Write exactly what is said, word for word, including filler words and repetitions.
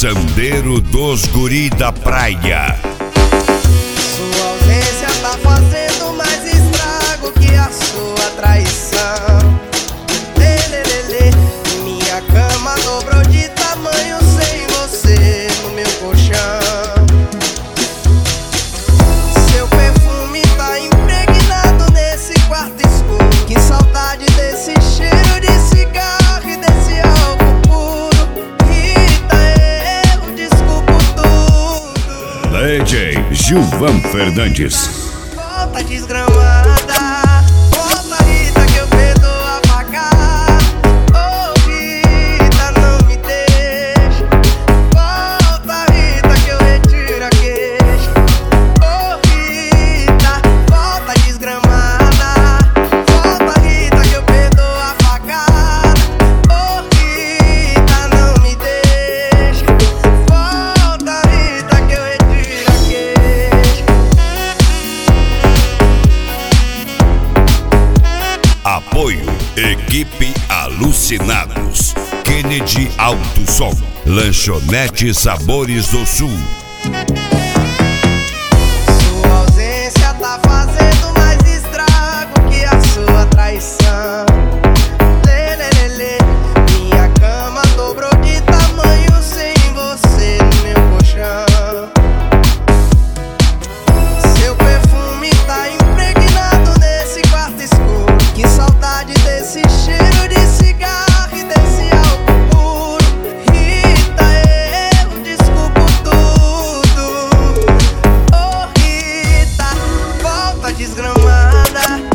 Fazendeiro dos Guri da Praia. Sua ausência tá fazendo mais estrago que a sua traição. Lelelele, minha cama dobrou de tamanho sem você no meu colchão. Seu perfume tá impregnado nesse quarto escuro. Que saudade desse cheiro de cigarro e desse álcool puro. Rita, eu desculpo tudo. D J Gilvan Fernandes. Volta desgramada, volta Rita que eu perdoo a pagar. Oh Rita, não me deixa. Volta Rita que eu retiro a queixa. Oh Rita, volta desgramada, volta Rita que eu perdoo a pagar. Oh Rita, não me deixa. Volta Rita que eu retiro a queixa. Apoio Equipe Alucinados, Kennedy Alto Som, Lanchonete Sabores do Sul. Sua ausência tá fazendo mais estrago que a sua traição. Lelelele, minha cama dobrou de tamanho sem você no meu colchão. Seu perfume tá impregnado nesse quarto escuro. Que saudade desse cheiro de cigarro e desse álcool puro. Rita, eu desculpo tudo. Oh Rita, volta desgramada,